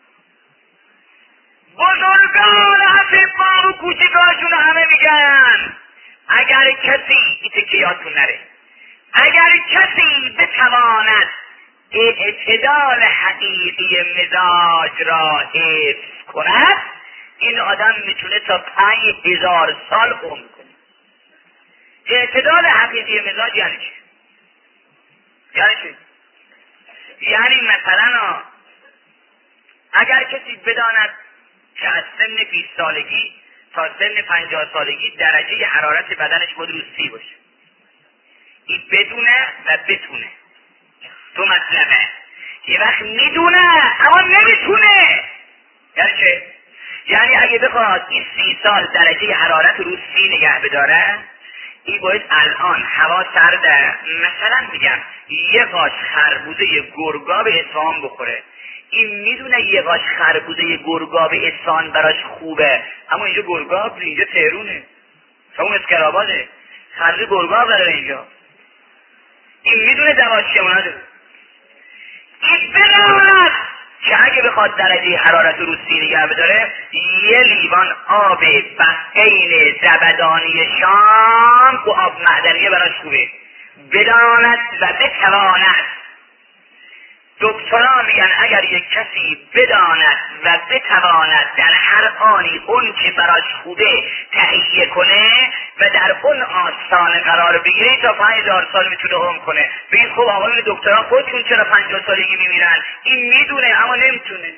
بزرگان اطباء و کوچکاشون همه میگن اگر کسی، این که یادتون نره، اگر کسی بتواند اعتدال حقیقی مزاج را حفظ کند، این آدم میتونه تا پنج هزار سال عمر کنه. اعتدال حقیقی مزاج یعنی چی؟ یعنی چی؟ یعنی مثلا اگر کسی بداند که از سن بیست سالگی تا سن پنجاه سالگی درجه حرارت بدنش باید رو سی باشه، این بدونه و بتونه. تو مطلبه یه وقت میدونه اما نمیتونه. یعنی چه؟ یعنی اگه بخواد این سی سال درجه حرارت رو سی نگه بداره، این باید الان هوا سرده، مثلا میگم یه قاش خربوزه گرگاب اصفهان بخوره. این میدونه یه قاش خربوزه گرگاب اصفهان براش خوبه، اما اینجا گرگاب، اینجا تهرونه، اون اسکرآباده، خربوزه گرگاب داره اینجا. این میدونه دواش چمونه. این بداند که اگه بخواد درجه حرارت رو سی نگه بداره، یه لیوان آب بحین زبدانی شام و آب معدنیه براش خوبه. بداند و بتواند. دکترها میگن اگر یک کسی بداند و بتواند در هر آنی اون که براش خوبه تهیه کنه و در اون آستانه قرار بگیره، تا پنج هزار سال میتونه عمر کنه. ببین خب آقایون دکترها خودشون چرا پنجاه سالگی میمیرن؟ این میدونه اما نمیتونه.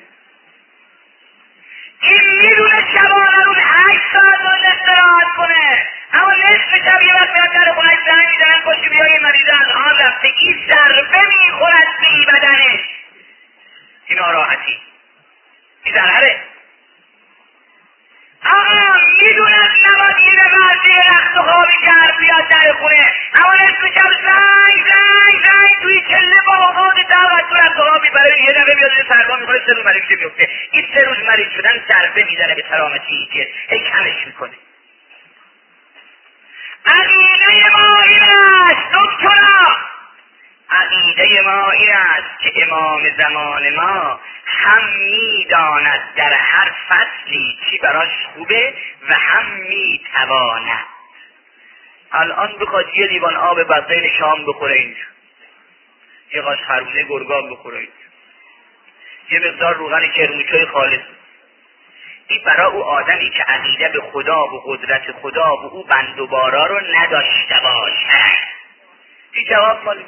این میدونه شبانه روز هشت ساعت باید استراحت کنه، اما نصف شب یه وقت میاد در خونهش زنگ میزنن پاشو بیا این مریض از آن رفته. این ضربه میخورد به این بدنش، این ناراحتی، این ضرره. آقا میدونن نباید این به مرزی رخت و خوابی کرد بیاد در خونه، سه روز مریض میفته. این سه روز مریض شدن ضربه میزنه به سلامتی که هی کمش میکنه. عقیده ما این است دکترا، عقیده ما این است که امام زمان ما هم میداند در هر فصلی چی براش خوبه و هم میتواند. الان بخواد یه لیوان آب بطین شام بخوره اینجا، یه قاش خربوزه گرگان بخوره اینجا، یه مقدار روغن کرموچای خالص، این برای او آدمی که عقیده به خدا و قدرت خدا و او بند و بارا رو نداشته باشه. این جواب مالی.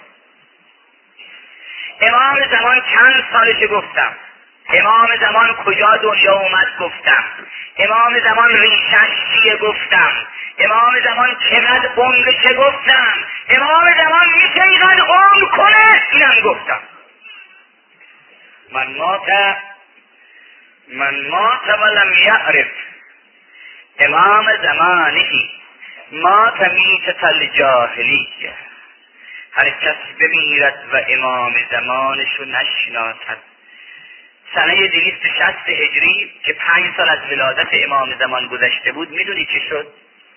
امام زمان چند سالش گفتم، امام زمان کجا دنیا اومد گفتم، امام زمان ریشش چیه گفتم، امام زمان چقدر عمرشه گفتم، امام زمان میشه اینقدر عمر کنه اینم گفتم. من مات من مات ولم یعرف امام زمانی مات میتة الجاهلیه. هر کس بمیرد و امام زمانشو نشناسد. سنه دویست و شصت هجری که پنج سال از ولادت امام زمان گذشته بود، میدونی چی شد؟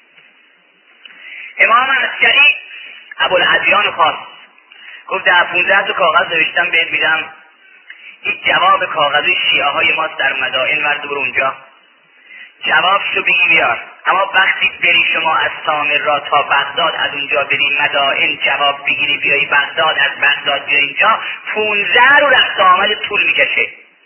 امام عسکری ابوالادیان خواست، گفت در پونزده تا کاغذ نوشتم بهت میدم، این جواب کاغذی شیعه های ماست در مدائن، ورد برو اونجا جوابشو بگی بیار. اما وقتی بری شما از سامرا تا بغداد، از اونجا بری مدائن جواب بگیری بیایی بغداد، از بغداد بیایی اینجا، پونزده رو رفت آمد طول میکشه.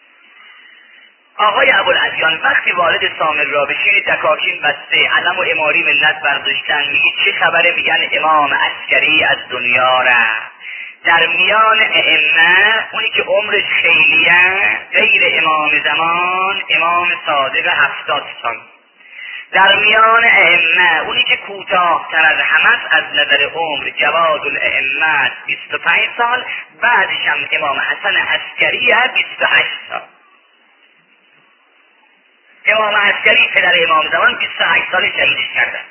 آقای ابوالادیان وقتی وارد سامرا بشین، دکاکین بسته، علم و اماری ملت برداشتن، میگی چه خبره؟ میگن امام عسکری از دنیا رفت. در میان ائمه اونی که عمرش خیلیه غیر امام زمان امام صادق هفتاد سال، در میان ائمه اونی که کوتاه تر از همه از نظر عمر جواد الائمه بیست و پنج سال، بعدش هم امام حسن عسکریه بیست و هشت سال. امام عسکری پدر امام زمان بیست و هشت سال شهیدش کردن.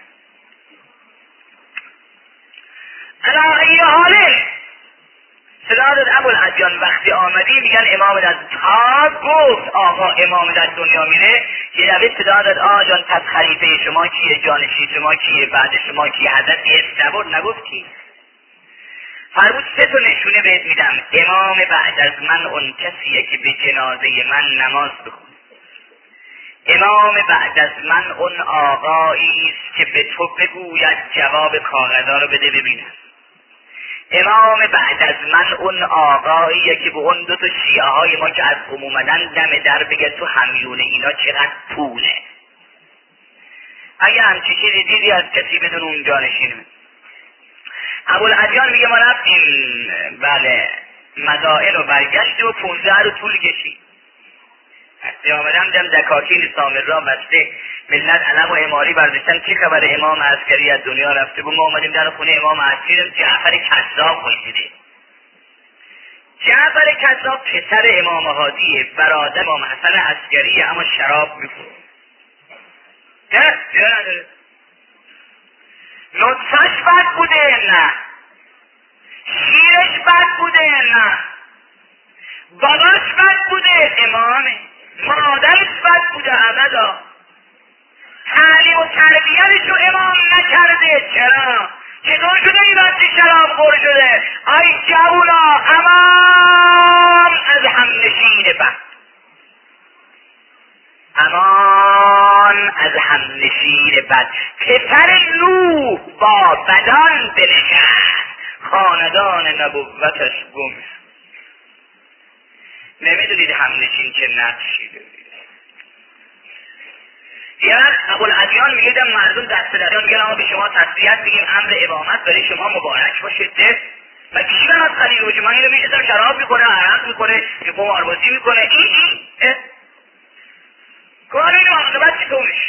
علا ای حاله صدا داد ابوالادیان وقتی آمدی میگن امام در تا گفت آقا امام در دنیا میره، یه دفعه صدا داد آقا جان پس خلیفه شما کیه، جانشین شما کیه، بعد شما کیه، حضرت یه نبود نگفت کی. فرمود سه تا نشونه بهت میدم، امام بعد از من اون کسیه که به جنازه من نماز بخونه، امام بعد از من اون آقایی است که به تو بگوید جواب کاغذا رو بده ببینم، امام بعد از من اون آقاییه که به اون دو تا شیعه های ما که از قم اومدن دم در بگه تو همیون اینا چقدر پوله. اگه همچی چیزی دیدی از کسی بدون اون جانشینه. ابوالادیان میگه ما رفتیم بله مدائن رو برگشتیم و پونزده رو طول کشید. وقتی آمدم دم دکاکین سامرا بسته، ملت علم و اماری برداشتن چه خبر امام عسکری از دنیا رفته بود. ما آمدیم در خونه امام عسکری، جعفر کذاب وایسیده. جعفر کذاب پسر امام هادیه، برادر امام حسن عسکریه، اما شراب میخوره. نه چرا نداره؟ نطفش بد بوده نه، شیرش بد بوده نه، باباش بد بوده امامه، مادرش بد بوده ابدا، تعلیم و تربیتش رو امام نکرده. چرا؟ چطور شده این بچه شراب خور شده؟ آی جوونا امان از همنشین بد، امان از همنشین بد. پسر نوح با بدان بنشست، خاندان نبوتش گم. نمیدونید همنشین چه نقشی داره. یه وقت ابوالادیان میگه دم مردم دست دادن میگن آقا به شما تسلیت بگیم، امر امامت برای شما مبارک باشه. ده و کشیدن از خلیل باشه، من اینو میشتم شراب میکنه، عرق میکنه، قماربازی میکنه، این این کار اینو عاقبت چطور میشه؟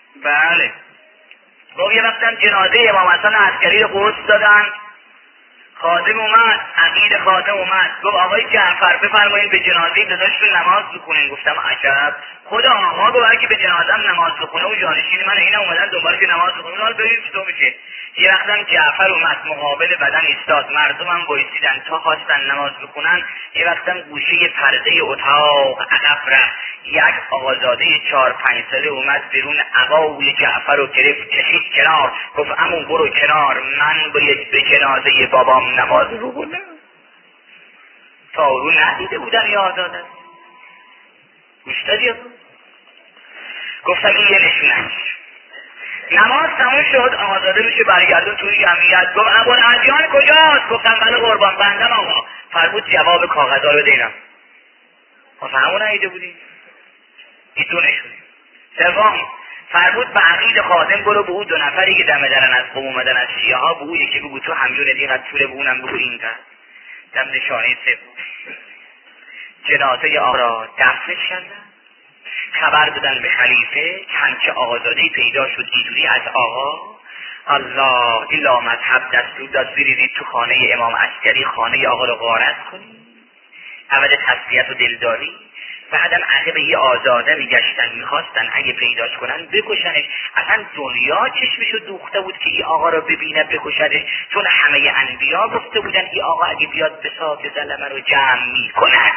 بله. خب یه وقتم جنازه امام حسن عسکری رو قرص دادن، خادم اومد، عقید خادم اومد، گفت آقای جعفر بفرمایید به جنازه داداشتون نماز بخونین. گفتم عجب، خدا آقا گفت اگه به جنازم نماز بخونه و جانشین من اینا اومدن دنبال که نماز بخونه، حالا ببین چطور میشه. یه وقتم جعفر اومد مقابل بدن ایستاد، مردمم وایسیدن تا خواستن نماز بخونن. یه وقتم گوشه پرده اتاق عقب رفت، یک آقازاده چهار پنج ساله اومد بیرون، عبای جعفر رو گرفت کشید کنار، گفت عمو برو کنار، من باید به جنازه بابام نماز بخونم. تا رو ندیده بودن یا آزادن. گوش دادی؟ گفتم این یه نشونش. نماز تموم شد، آزاده میشه برگردون توی جمعیت. گفت ابوالادیان کجاست؟ گفتم بله قربان بندم آقا. فرمود جواب کاغذها رو دیدم. ما همون ندیده بودیم. این دو نشونه. سوم فرمود به عقید خادم برو به اون دو نفری که دم درن از قوم اومدن از شیعه ها، به اون یکی بگو تو همجون دیگه طوله، به اونم بگو این قد. دم نشانه سوم جنازه آقا را دفنش کردن. خبر دادن به خلیفه، چنچه آقازادهی پیدا شد اینجوری از آقا. الله الا مذهب دستور داد بریزید تو خانه امام عسکری، خانه آقا رو غارت کنید، عوض تسلیت و دلداری. بعدم عقب یه آزاده میگشتن، میخواستن اگه پیداش کنن بکشنش. اصلا دنیا چشمشو دوخته بود که این آقا رو ببینه بکشدش، چون همه انبیا گفته بودن این آقا اگه بیاد به ساک زلمه رو جمع میکنن.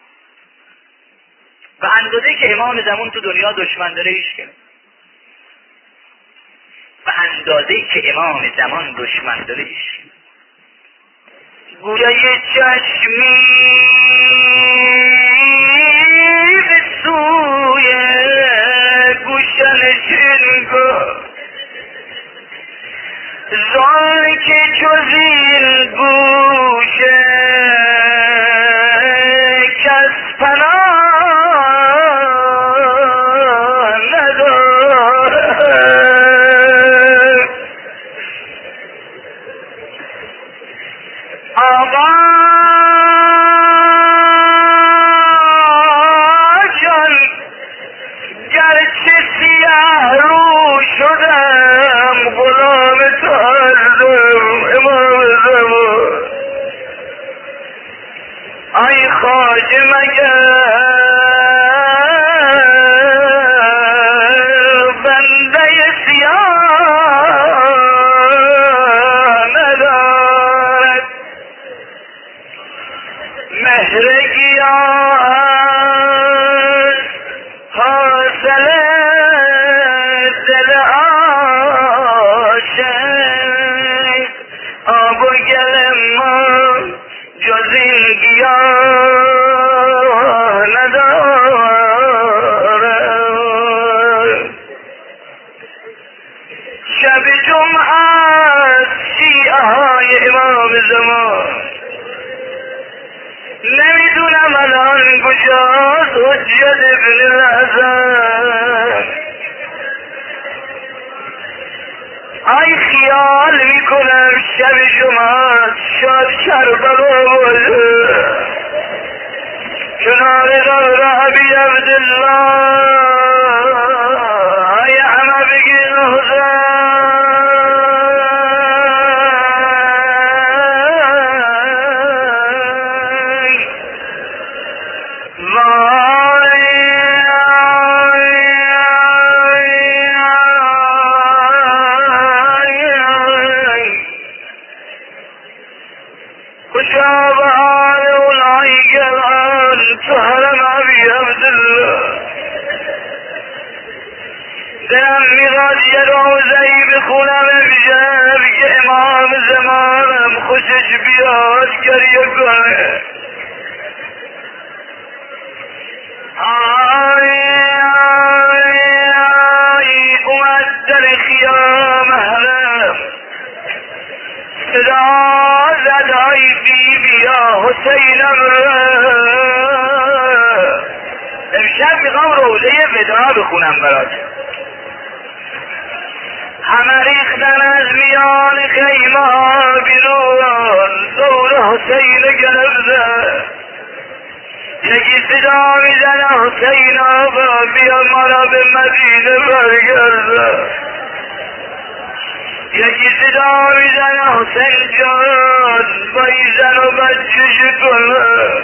و اندازه که امام زمان تو دنیا دشمن داره ایش کنه، و اندازه که امام زمان دشمن داره ایش کنه. گویای چشمی به سوی گوشنشین گفت، زان که جز این گوشه کس پناه آقا جان گرچه سیاه رو شدم، غلام تردم امام زمان. ای خواجه مگر بنده سیاه ندارد، مهر گیاه حاصل دل عاشق، آب و گل ما جز این گیاه ندارد. شب جمعه شیعه های امام زمان، نمیدونم الان کجاست حجت ابن الحسن. ای خیال میکنم شب جمعه شاد کربلا باشه، کنار قبر ابی عبدالله ای همه بگین حسین. دلم میخواد یه روزه‌ای بخونم امشب که امام زمانم خوشش بیاد گریه کنه. آی آی آی اومد در خیام حرم، صدا زد ای بی بیا حسینم را. امشب میخوام روزه وداع بخونم برات. همه ریختن از میان خیمه ها بیرون، دور حسین گرفته. یکی صدا میزنه حسین آقا بیا ما را به مدینه برگرده. یکی صدا میزنه حسین جان با این زن و بچه‌ش کنه.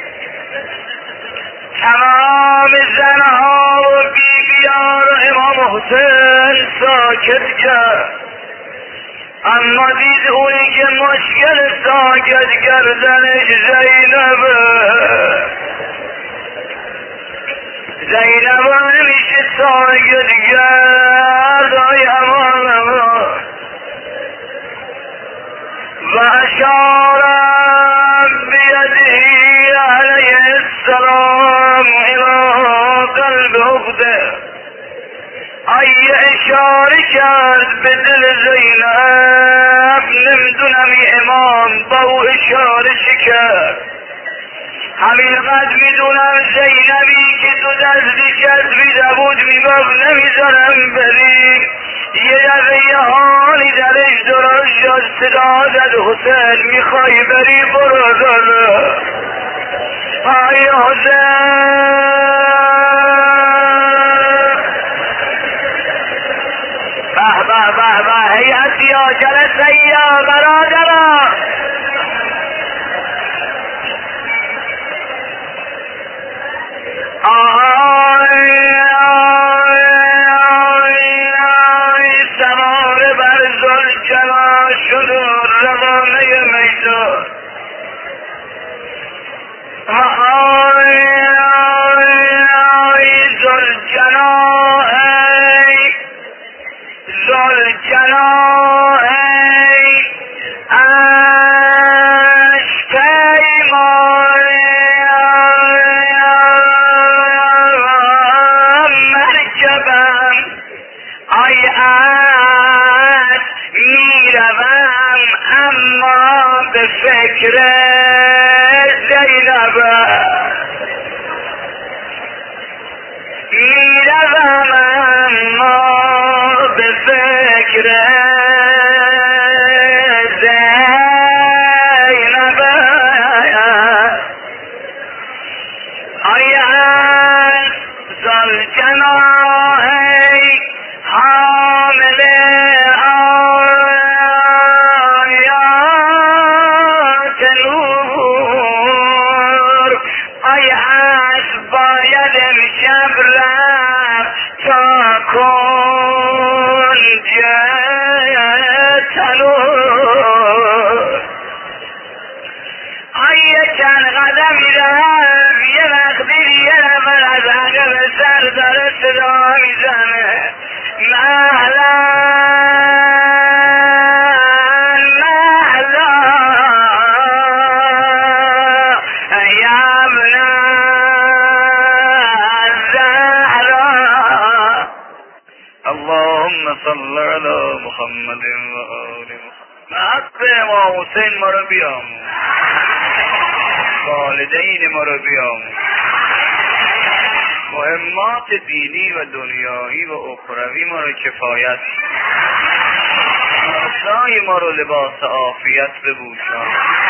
تمام زنها و بیبیان و امام حسین ساکت کرد، اما دید اونی که مشکل ساکت کردنش زینبه. زینب نمیشه ساکت کرد آی امان و اشارم بیدهی علیه السلام الى قلب اخته. ای اشاره کرد به دل زینب، نمیدونم این امام با او اشاره چی کرد. همین قد میدونم زینبی که تو دستی کسبیده بود میگفت نمیذارم بری. یه دفعه یه حالی درش درست شد، صدا زد حسین میخوای بری برو داره. آی حسین به به به به هیئت یا جلسه یا برادران آی آی آی آی سوار بر ذوالجلال شد و روانه میدان. آی آی آی ذوالجلال ای ذوالجلال ای فکر زینب میروم اما به فکر زینب. آیا ذوالجلال حامل داره صدا میزنه مهلا مهلا یا ابن الزهرا. اللهم صل علی محمد و آل محمد. حق امام حسین ما رو بیامون، والدین ما رو بیامون، مهمات دینی و دنیایی و اخروی ما رو کفایت، ناسای ما رو لباس عافیت بپوشان.